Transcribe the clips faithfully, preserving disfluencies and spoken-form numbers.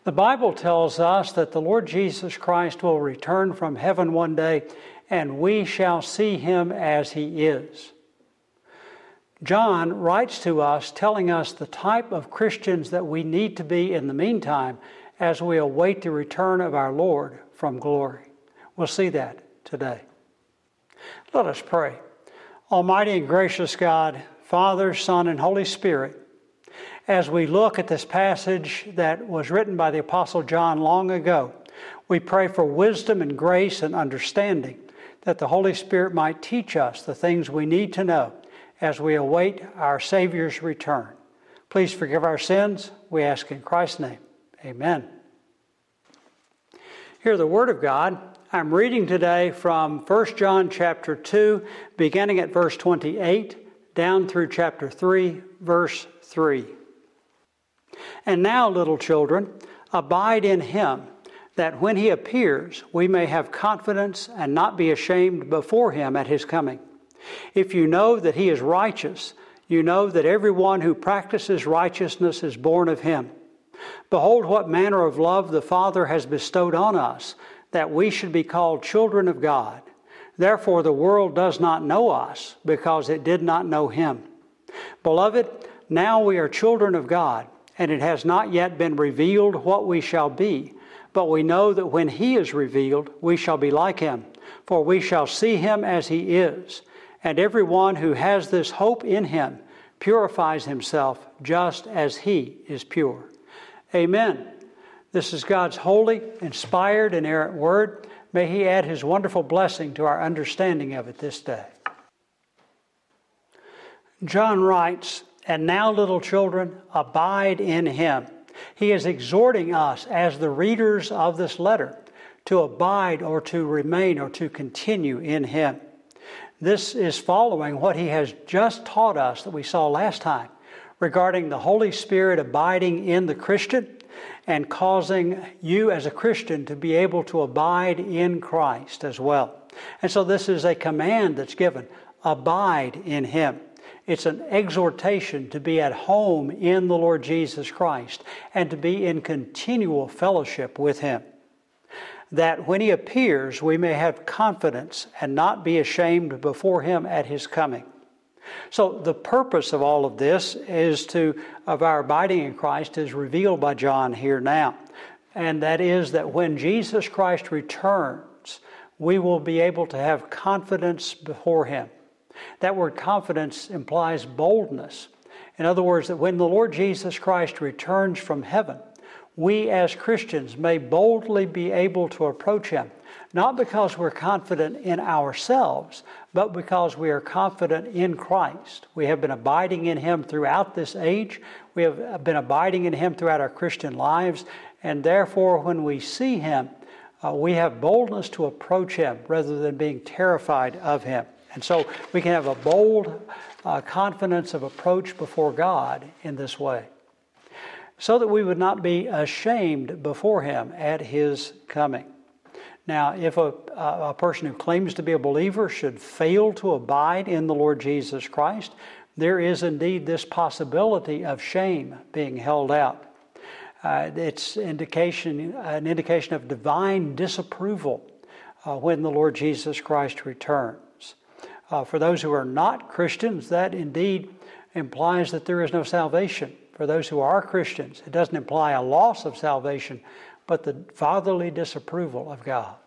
The Bible tells us that the Lord Jesus Christ will return from heaven one day, and we shall see him as he is. John writes to us telling us the type of Christians that we need to be in the meantime as we await the return of our Lord from glory. We'll see that today. Let us pray. Almighty and gracious God, Father, Son, and Holy Spirit, as we look at this passage that was written by the Apostle John long ago, we pray for wisdom and grace and understanding, that the Holy Spirit might teach us the things we need to know as we await our Savior's return. Please forgive our sins, we ask in Christ's name. Amen. Hear the Word of God. I'm reading today from First John chapter two, beginning at verse twenty-eight, down through chapter three, verse three. And now, little children, abide in him, that when he appears, we may have confidence and not be ashamed before him at his coming. If you know that he is righteous, you know that everyone who practices righteousness is born of him. Behold, what manner of love the Father has bestowed on us, that we should be called children of God. Therefore the world does not know us, because it did not know him. Beloved, now we are children of God, and it has not yet been revealed what we shall be. But we know that when he is revealed, we shall be like him, for we shall see him as he is. And everyone who has this hope in him purifies himself just as he is pure. Amen. This is God's holy, inspired, inerrant word. May he add his wonderful blessing to our understanding of it this day. John writes, "And now, little children, abide in him." He is exhorting us as the readers of this letter to abide or to remain or to continue in him. This is following what he has just taught us that we saw last time regarding the Holy Spirit abiding in the Christian and causing you as a Christian to be able to abide in Christ as well. And so this is a command that's given, abide in him. It's an exhortation to be at home in the Lord Jesus Christ and to be in continual fellowship with him. That when he appears, we may have confidence and not be ashamed before him at his coming. So the purpose of all of this is to, of our abiding in Christ is revealed by John here now. And that is that when Jesus Christ returns, we will be able to have confidence before him. That word confidence implies boldness. In other words, that when the Lord Jesus Christ returns from heaven, we as Christians may boldly be able to approach him, not because we're confident in ourselves, but because we are confident in Christ. We have been abiding in him throughout this age. We have been abiding in him throughout our Christian lives. And therefore, when we see him, uh, we have boldness to approach him rather than being terrified of him. And so we can have a bold uh, confidence of approach before God in this way, so that we would not be ashamed before him at his coming. Now, if a, a person who claims to be a believer should fail to abide in the Lord Jesus Christ, there is indeed this possibility of shame being held out. Uh, it's indication, an indication of divine disapproval uh, when the Lord Jesus Christ returns. Uh, for those who are not Christians, that indeed implies that there is no salvation. For those who are Christians, it doesn't imply a loss of salvation, but the fatherly disapproval of God.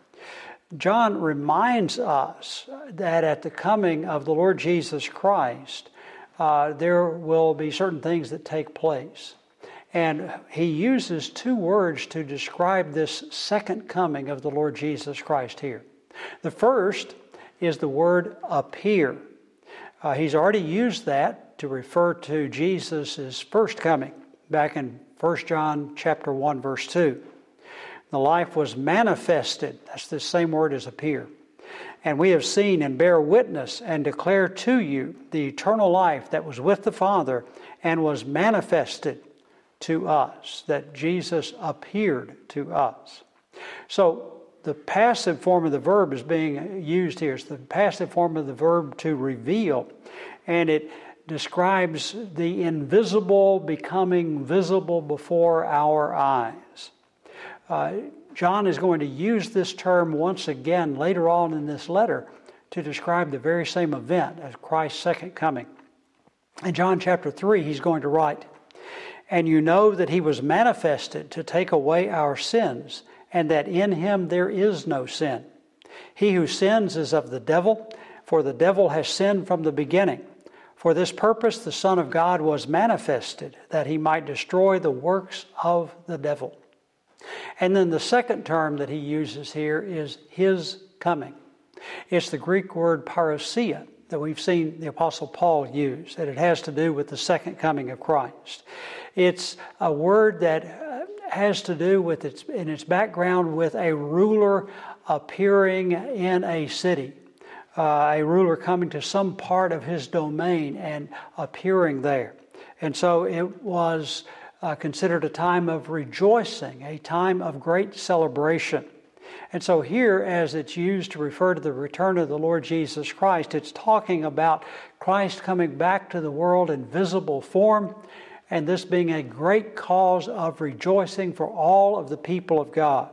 John reminds us that at the coming of the Lord Jesus Christ, uh, there will be certain things that take place. And he uses two words to describe this second coming of the Lord Jesus Christ here. The first is the word appear. Uh, he's already used that to refer to Jesus' first coming back in First John chapter one, verse two. The life was manifested. That's the same word as appear. And we have seen and bear witness and declare to you the eternal life that was with the Father and was manifested to us, that Jesus appeared to us. So the passive form of the verb is being used here. It's the passive form of the verb to reveal. And it describes the invisible becoming visible before our eyes. Uh, John is going to use this term once again later on in this letter to describe the very same event as Christ's second coming. In John chapter three, he's going to write, "And you know that he was manifested to take away our sins, and that in him there is no sin. He who sins is of the devil, for the devil has sinned from the beginning. For this purpose the Son of God was manifested, that he might destroy the works of the devil." And then the second term that he uses here is his coming. It's the Greek word parousia that we've seen the Apostle Paul use, and it has to do with the second coming of Christ. It's a word that has to do with its, in its background with a ruler appearing in a city, uh, a ruler coming to some part of his domain and appearing there. And so it was uh, considered a time of rejoicing, a time of great celebration. And so here, as it's used to refer to the return of the Lord Jesus Christ, it's talking about Christ coming back to the world in visible form, and this being a great cause of rejoicing for all of the people of God.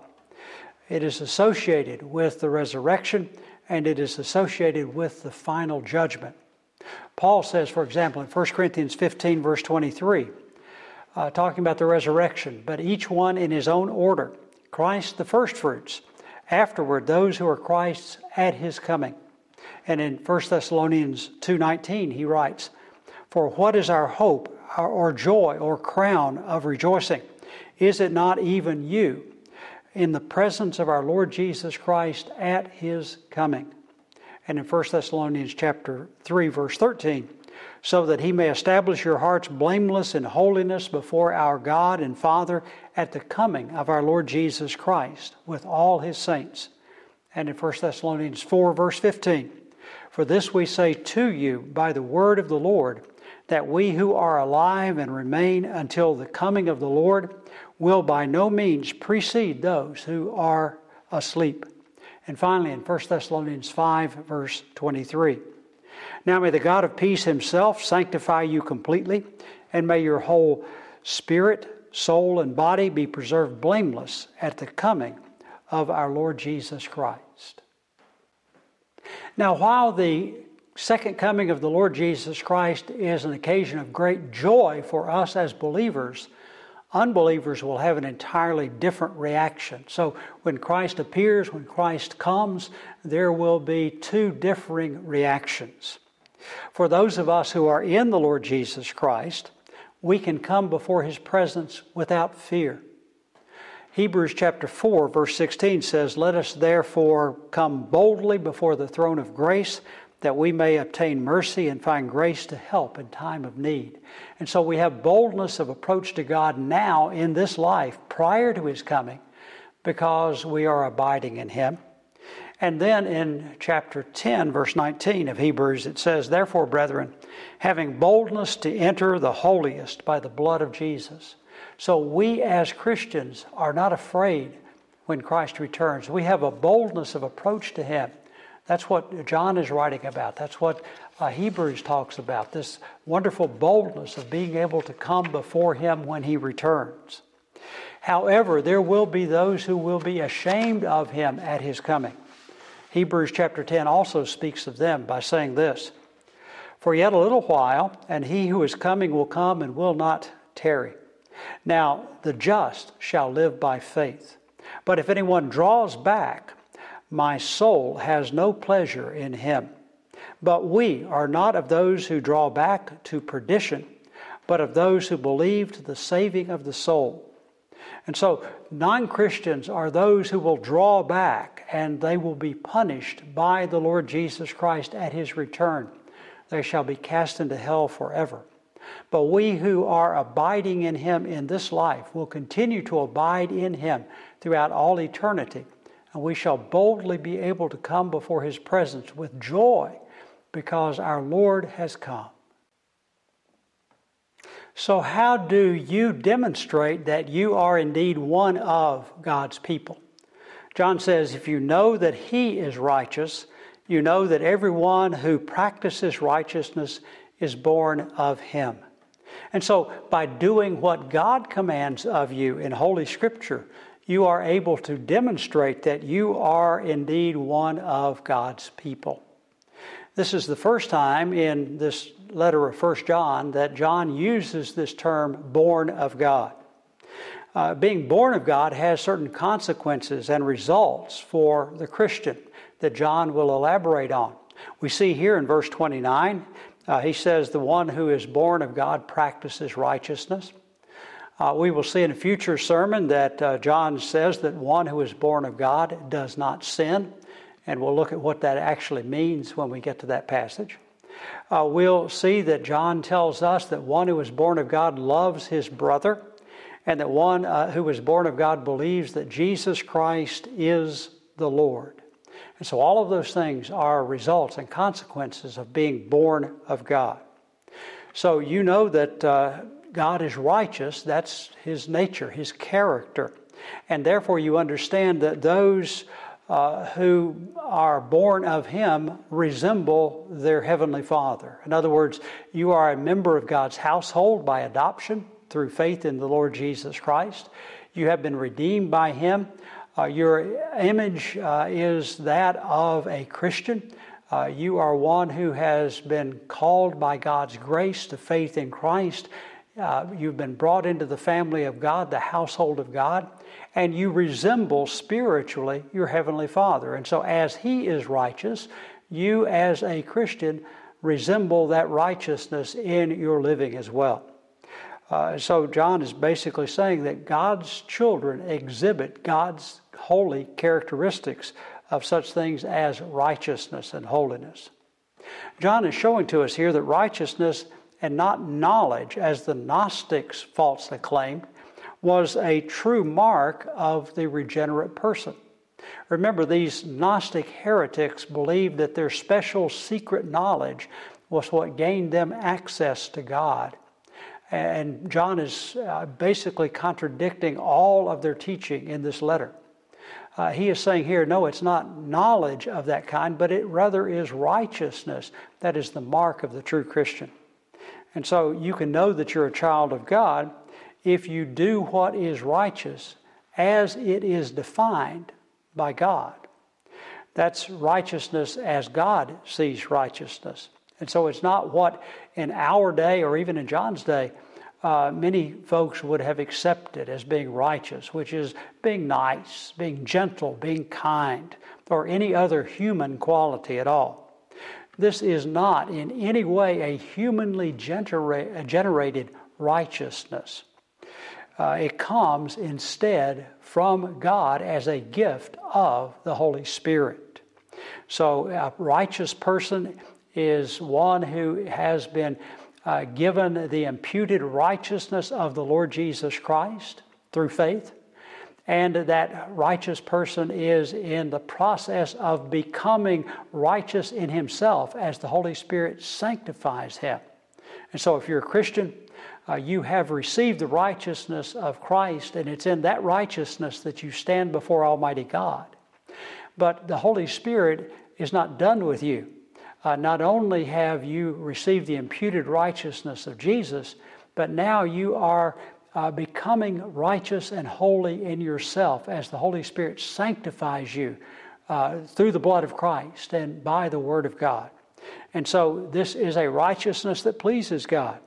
It is associated with the resurrection, and it is associated with the final judgment. Paul says, for example, in First Corinthians fifteen, verse twenty-three, uh, talking about the resurrection, "But each one in his own order, Christ the firstfruits, afterward those who are Christ's at his coming." And in First Thessalonians two nineteen, he writes, "For what is our hope, our, or joy, or crown of rejoicing? Is it not even you, in the presence of our Lord Jesus Christ at his coming?" And in First Thessalonians chapter three, verse thirteen, "So that he may establish your hearts blameless in holiness before our God and Father at the coming of our Lord Jesus Christ with all his saints." And in First Thessalonians four, verse fifteen, "For this we say to you by the word of the Lord, that we who are alive and remain until the coming of the Lord will by no means precede those who are asleep." And finally, in First Thessalonians five, verse twenty-three, "Now may the God of peace himself sanctify you completely, and may your whole spirit, soul, and body be preserved blameless at the coming of our Lord Jesus Christ." Now, while the second coming of the Lord Jesus Christ is an occasion of great joy for us as believers, unbelievers will have an entirely different reaction. So when Christ appears, when Christ comes, there will be two differing reactions. For those of us who are in the Lord Jesus Christ, we can come before his presence without fear. Hebrews chapter four, verse sixteen says, "Let us therefore come boldly before the throne of grace, that we may obtain mercy and find grace to help in time of need." And so we have boldness of approach to God now in this life prior to his coming, because we are abiding in him. And then in chapter ten, verse nineteen of Hebrews, it says, "Therefore, brethren, having boldness to enter the holiest by the blood of Jesus." So we as Christians are not afraid when Christ returns. We have a boldness of approach to him. That's what John is writing about. That's what uh, Hebrews talks about, this wonderful boldness of being able to come before him when he returns. However, there will be those who will be ashamed of him at his coming. Hebrews chapter ten also speaks of them by saying this, "For yet a little while, and he who is coming will come and will not tarry. Now the just shall live by faith. But if anyone draws back, my soul has no pleasure in him. But we are not of those who draw back to perdition, but of those who believe to the saving of the soul." And so non-Christians are those who will draw back, and they will be punished by the Lord Jesus Christ at his return. They shall be cast into hell forever. But we who are abiding in him in this life will continue to abide in him throughout all eternity. And we shall boldly be able to come before his presence with joy because our Lord has come. So how do you demonstrate that you are indeed one of God's people? John says, "If you know that he is righteous, you know that everyone who practices righteousness is born of Him. And so by doing what God commands of you in Holy Scripture, you are able to demonstrate that you are indeed one of God's people. This is the first time in this letter of First John that John uses this term, born of God. Uh, being born of God has certain consequences and results for the Christian that John will elaborate on. We see here in verse twenty-nine, uh, he says, the one who is born of God practices righteousness. Uh, we will see in a future sermon that uh, John says that one who is born of God does not sin. And we'll look at what that actually means when we get to that passage. Uh, we'll see that John tells us that one who is born of God loves his brother, and that one uh, who is born of God believes that Jesus Christ is the Lord. And so all of those things are results and consequences of being born of God. So you know that uh, God is righteous. That's His nature, His character. And therefore you understand that those Uh, who are born of Him resemble their Heavenly Father. In other words, you are a member of God's household by adoption through faith in the Lord Jesus Christ. You have been redeemed by Him. Uh, your image uh, is that of a Christian. Uh, you are one who has been called by God's grace to faith in Christ. Uh, you've been brought into the family of God, the household of God, and you resemble spiritually your Heavenly Father. And so as He is righteous, you as a Christian resemble that righteousness in your living as well. Uh, so John is basically saying that God's children exhibit God's holy characteristics of such things as righteousness and holiness. John is showing to us here that righteousness and not knowledge, as the Gnostics falsely claimed, was a true mark of the regenerate person. Remember, these Gnostic heretics believed that their special secret knowledge was what gained them access to God. And John is uh, basically contradicting all of their teaching in this letter. Uh, he is saying here, no, it's not knowledge of that kind, but it rather is righteousness that is the mark of the true Christian. And so you can know that you're a child of God if you do what is righteous as it is defined by God. That's righteousness as God sees righteousness. And so it's not what in our day or even in John's day uh, many folks would have accepted as being righteous, which is being nice, being gentle, being kind, or any other human quality at all. This is not in any way a humanly genera- generated righteousness. Uh, it comes instead from God as a gift of the Holy Spirit. So a righteous person is one who has been uh, given the imputed righteousness of the Lord Jesus Christ through faith. And that righteous person is in the process of becoming righteous in himself as the Holy Spirit sanctifies him. And so if you're a Christian, uh, you have received the righteousness of Christ, and it's in that righteousness that you stand before Almighty God. But the Holy Spirit is not done with you. Uh, not only have you received the imputed righteousness of Jesus, but now you are Uh, becoming righteous and holy in yourself as the Holy Spirit sanctifies you uh, through the blood of Christ and by the Word of God. And so this is a righteousness that pleases God.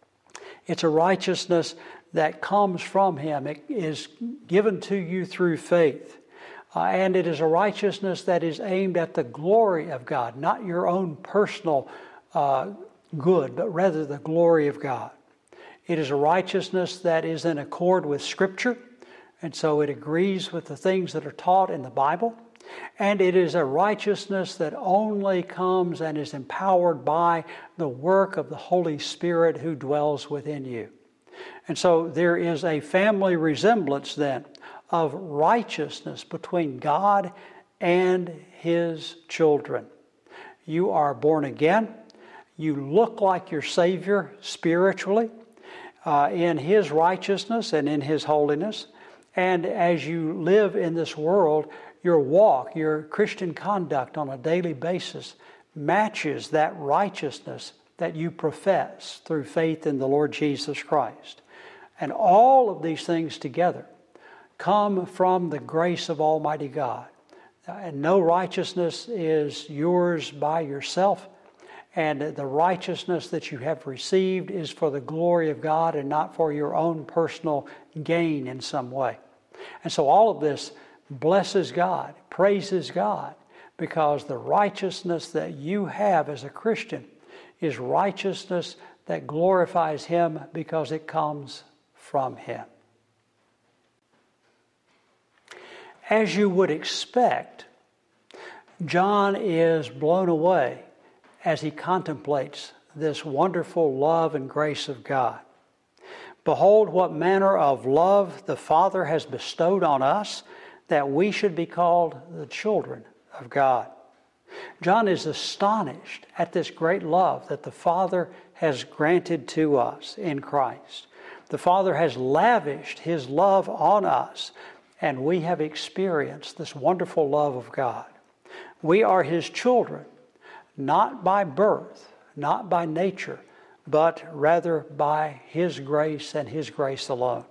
It's a righteousness that comes from Him. It is given to you through faith. Uh, and it is a righteousness that is aimed at the glory of God, not your own personal uh, good, but rather the glory of God. It is a righteousness that is in accord with Scripture, and so it agrees with the things that are taught in the Bible. And it is a righteousness that only comes and is empowered by the work of the Holy Spirit who dwells within you. And so there is a family resemblance then of righteousness between God and His children. You are born again. You look like your Savior spiritually. Uh, in His righteousness and in His holiness. And as you live in this world, your walk, your Christian conduct on a daily basis matches that righteousness that you profess through faith in the Lord Jesus Christ. And all of these things together come from the grace of Almighty God. And no righteousness is yours by yourself. And the righteousness that you have received is for the glory of God and not for your own personal gain in some way. And so all of this blesses God, praises God, because the righteousness that you have as a Christian is righteousness that glorifies Him because it comes from Him. As you would expect, John is blown away as he contemplates this wonderful love and grace of God. Behold, what manner of love the Father has bestowed on us, that we should be called the children of God. John is astonished at this great love that the Father has granted to us in Christ. The Father has lavished His love on us, and we have experienced this wonderful love of God. We are His children, not by birth, not by nature, but rather by His grace and His grace alone.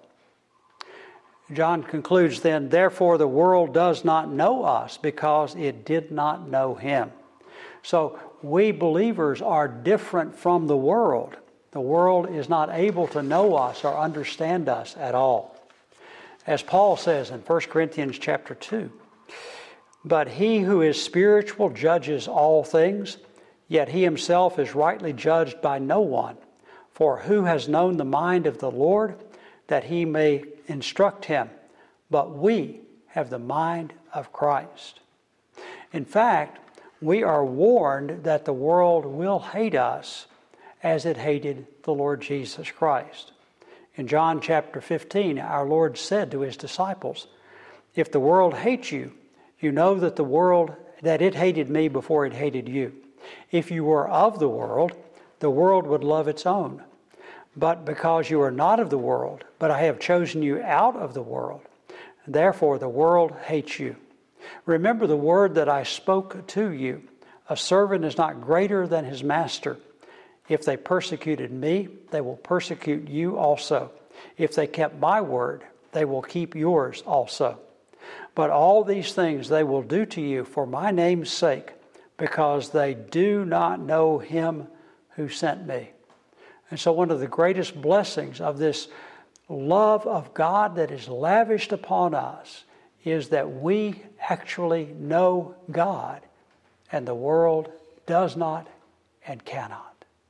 John concludes then, therefore the world does not know us because it did not know Him. So we believers are different from the world. The world is not able to know us or understand us at all. As Paul says in First Corinthians chapter two, but he who is spiritual judges all things, yet he himself is rightly judged by no one. For who has known the mind of the Lord, that he may instruct him? But we have the mind of Christ. In fact, we are warned that the world will hate us as it hated the Lord Jesus Christ. In John chapter fifteen, our Lord said to His disciples, if the world hates you, you know that the world, that it hated me before it hated you. If you were of the world, the world would love its own. But because you are not of the world, but I have chosen you out of the world, therefore the world hates you. Remember the word that I spoke to you. A servant is not greater than his master. If they persecuted me, they will persecute you also. If they kept my word, they will keep yours also. But all these things they will do to you for my name's sake, because they do not know Him who sent me. And so one of the greatest blessings of this love of God that is lavished upon us is that we actually know God, and the world does not and cannot.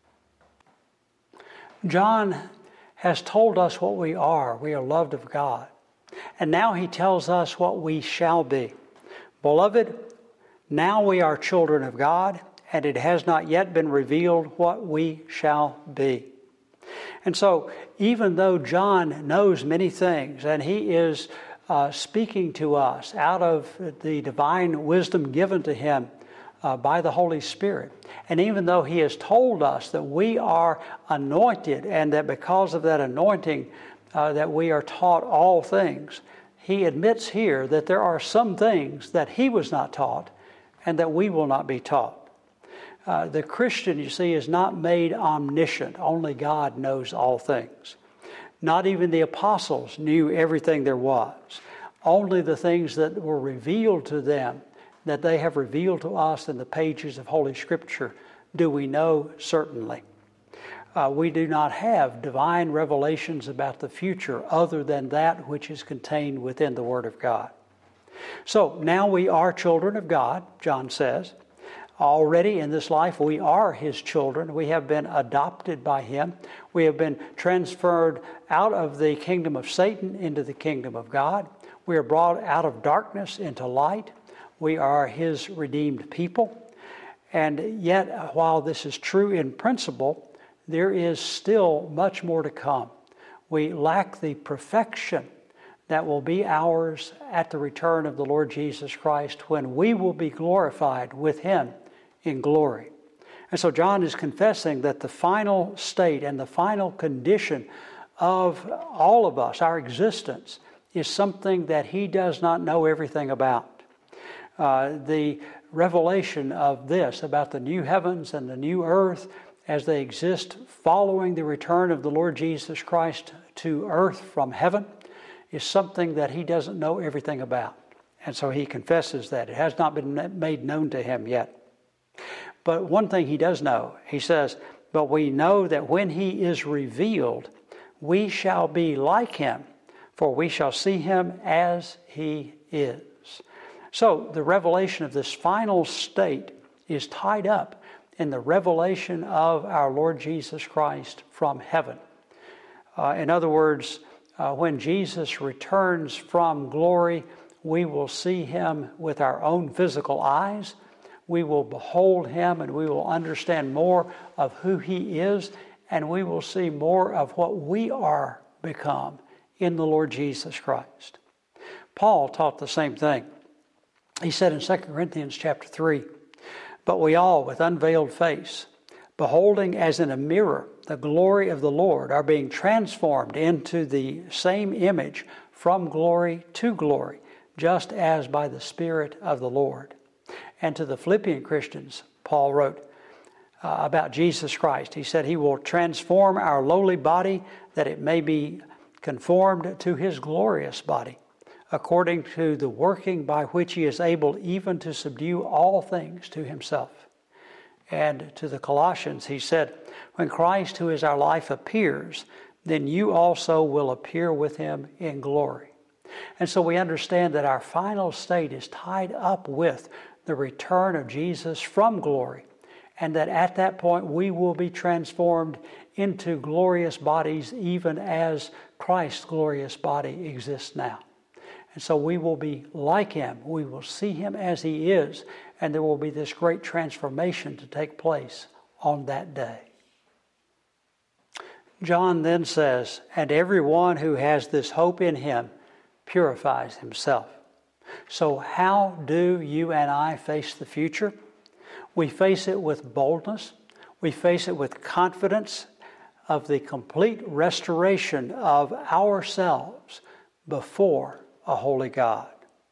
John has told us what we are. We are loved of God. And now he tells us what we shall be. Beloved, now we are children of God, and it has not yet been revealed what we shall be. And so, even though John knows many things, and he is uh, speaking to us out of the divine wisdom given to him uh, by the Holy Spirit, and even though he has told us that we are anointed, and that because of that anointing, uh, that we are taught all things, he admits here that there are some things that he was not taught, and that we will not be taught. Uh, the Christian, you see, is not made omniscient. Only God knows all things. Not even the apostles knew everything there was. Only the things that were revealed to them, that they have revealed to us in the pages of Holy Scripture, do we know certainly. Uh, we do not have divine revelations about the future other than that which is contained within the Word of God. So now we are children of God, John says. Already in this life we are His children. We have been adopted by Him. We have been transferred out of the kingdom of Satan into the kingdom of God. We are brought out of darkness into light. We are His redeemed people. And yet, while this is true in principle, there is still much more to come. We lack the perfection that will be ours at the return of the Lord Jesus Christ, when we will be glorified with Him in glory. And so John is confessing that the final state and the final condition of all of us, our existence, is something that he does not know everything about. Uh, the revelation of this, about the new heavens and the new earth, as they exist following the return of the Lord Jesus Christ to earth from heaven, is something that he doesn't know everything about. And so he confesses that. It has not been made known to him yet. But one thing he does know, he says, but we know that when he is revealed, we shall be like him, for we shall see him as he is. So the revelation of this final state is tied up in the revelation of our Lord Jesus Christ from heaven. Uh, in other words, uh, when Jesus returns from glory, we will see him with our own physical eyes. We will behold him and we will understand more of who he is, and we will see more of what we are become in the Lord Jesus Christ. Paul taught the same thing. He said in Second Corinthians chapter three, but we all with unveiled face, beholding as in a mirror the glory of the Lord, are being transformed into the same image from glory to glory, just as by the Spirit of the Lord. And to the Philippian Christians, Paul wrote uh, about Jesus Christ. He said he will transform our lowly body that it may be conformed to his glorious body, according to the working by which he is able even to subdue all things to himself. And to the Colossians, he said, when Christ, who is our life, appears, then you also will appear with him in glory. And so we understand that our final state is tied up with the return of Jesus from glory, and that at that point we will be transformed into glorious bodies even as Christ's glorious body exists now. And so we will be like him. We will see him as he is, and there will be this great transformation to take place on that day. John then says, and everyone who has this hope in him purifies himself. So how do you and I face the future? We face it with boldness. We face it with confidence of the complete restoration of ourselves before a holy God.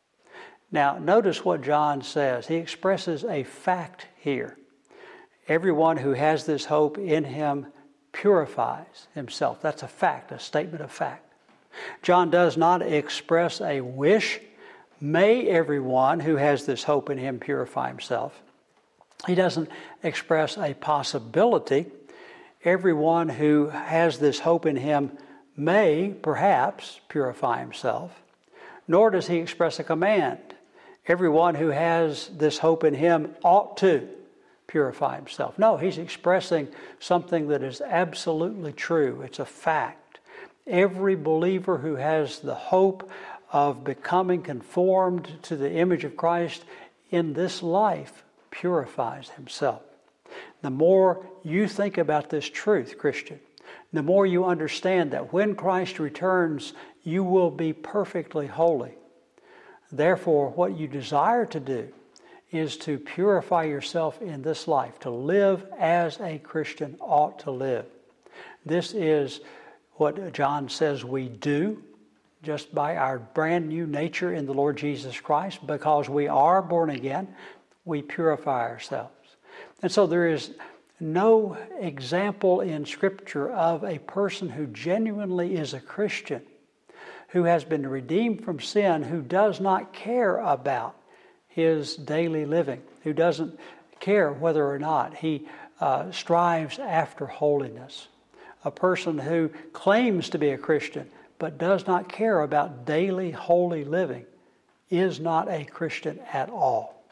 Now, notice what John says. He expresses a fact here. Everyone who has this hope in him purifies himself. That's a fact, a statement of fact. John does not express a wish. May everyone who has this hope in him purify himself. He doesn't express a possibility. Everyone who has this hope in him may, perhaps, purify himself. Nor does he express a command. Everyone who has this hope in him ought to purify himself. No, he's expressing something that is absolutely true. It's a fact. Every believer who has the hope of becoming conformed to the image of Christ in this life purifies himself. The more you think about this truth, Christian, the more you understand that when Christ returns, you will be perfectly holy. Therefore, what you desire to do is to purify yourself in this life, to live as a Christian ought to live. This is what John says we do just by our brand new nature in the Lord Jesus Christ. Because we are born again, we purify ourselves. And so there is no example in Scripture of a person who genuinely is a Christian, who has been redeemed from sin, who does not care about his daily living, who doesn't care whether or not he uh, strives after holiness. A person who claims to be a Christian but does not care about daily holy living is not a Christian at all.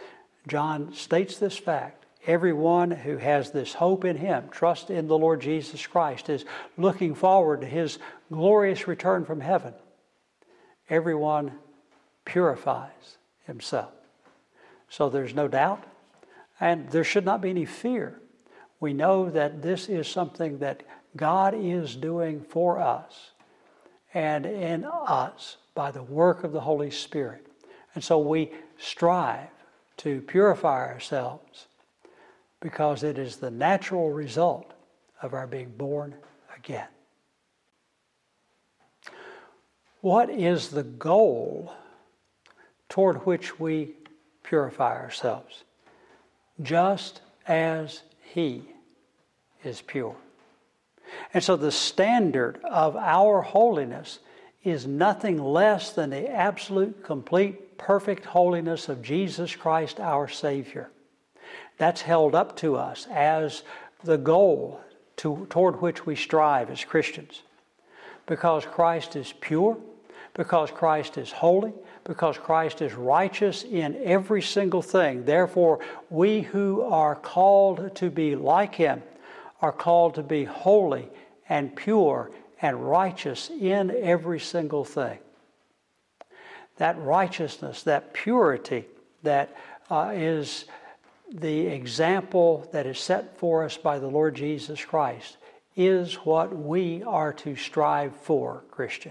John states this fact. Everyone who has this hope in him, trust in the Lord Jesus Christ, is looking forward to his glorious return from heaven. Everyone purifies himself. So there's no doubt, and there should not be any fear. We know that this is something that God is doing for us and in us by the work of the Holy Spirit. And so we strive to purify ourselves because it is the natural result of our being born again. What is the goal toward which we purify ourselves? Just as He is pure. And so the standard of our holiness is nothing less than the absolute, complete, perfect holiness of Jesus Christ, our Savior. That's held up to us as the goal to, toward which we strive as Christians. Because Christ is pure, because Christ is holy, because Christ is righteous in every single thing. Therefore, we who are called to be like Him are called to be holy and pure and righteous in every single thing. That righteousness, that purity that uh, is the example that is set for us by the Lord Jesus Christ is what we are to strive for, Christian.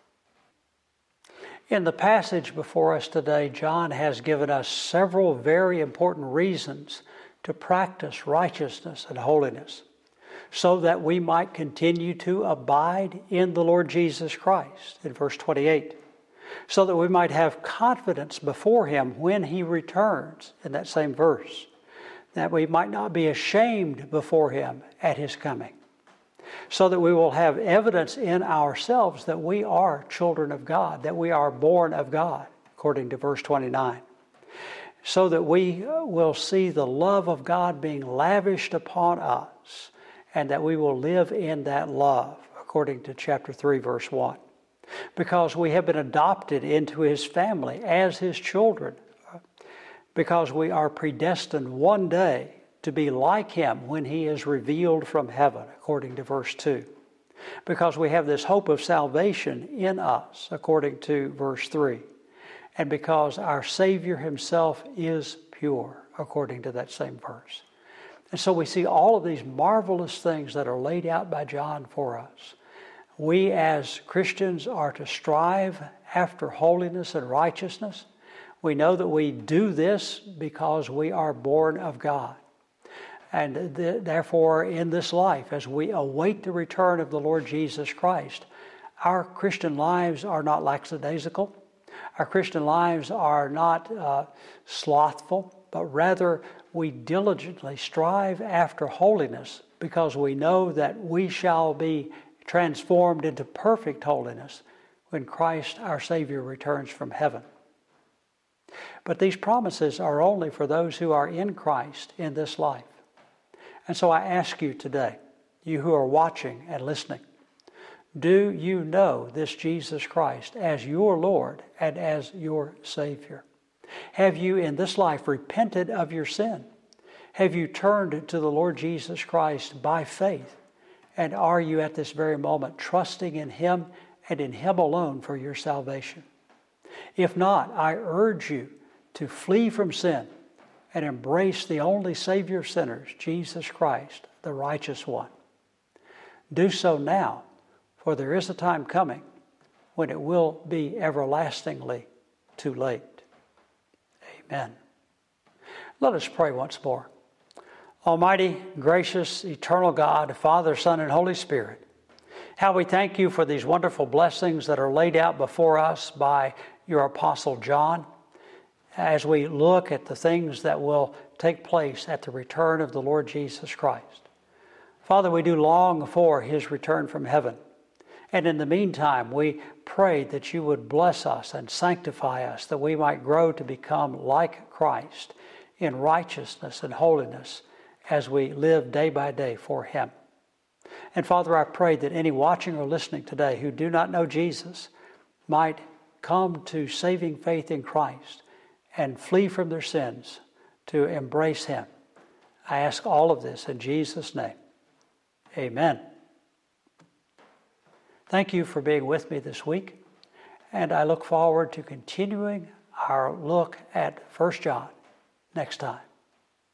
In the passage before us today, John has given us several very important reasons to practice righteousness and holiness, so that we might continue to abide in the Lord Jesus Christ, in verse twenty-eight, so that we might have confidence before Him when He returns, in that same verse, that we might not be ashamed before Him at His coming, so that we will have evidence in ourselves that we are children of God, that we are born of God, according to verse twenty-nine, so that we will see the love of God being lavished upon us, and that we will live in that love, according to chapter three, verse one. Because we have been adopted into His family as His children. Because we are predestined one day to be like Him when He is revealed from heaven, according to verse two. Because we have this hope of salvation in us, according to verse three. And because our Savior Himself is pure, according to that same verse. And so we see all of these marvelous things that are laid out by John for us. We as Christians are to strive after holiness and righteousness. We know that we do this because we are born of God. And th- therefore, in this life, as we await the return of the Lord Jesus Christ, our Christian lives are not lackadaisical. Our Christian lives are not uh, slothful, but rather we diligently strive after holiness because we know that we shall be transformed into perfect holiness when Christ our Savior returns from heaven. But these promises are only for those who are in Christ in this life. And so I ask you today, you who are watching and listening, do you know this Jesus Christ as your Lord and as your Savior? Have you in this life repented of your sin? Have you turned to the Lord Jesus Christ by faith? And are you at this very moment trusting in Him and in Him alone for your salvation? If not, I urge you to flee from sin and embrace the only Savior of sinners, Jesus Christ, the righteous one. Do so now, for there is a time coming when it will be everlastingly too late. Amen. Let us pray once more. Almighty, gracious, eternal God, Father, Son, and Holy Spirit, how we thank You for these wonderful blessings that are laid out before us by Your Apostle John as we look at the things that will take place at the return of the Lord Jesus Christ. Father, we do long for His return from heaven. And in the meantime, we pray that You would bless us and sanctify us, that we might grow to become like Christ in righteousness and holiness as we live day by day for Him. And Father, I pray that any watching or listening today who do not know Jesus might come to saving faith in Christ and flee from their sins to embrace Him. I ask all of this in Jesus' name. Amen. Thank you for being with me this week, and I look forward to continuing our look at First John next time.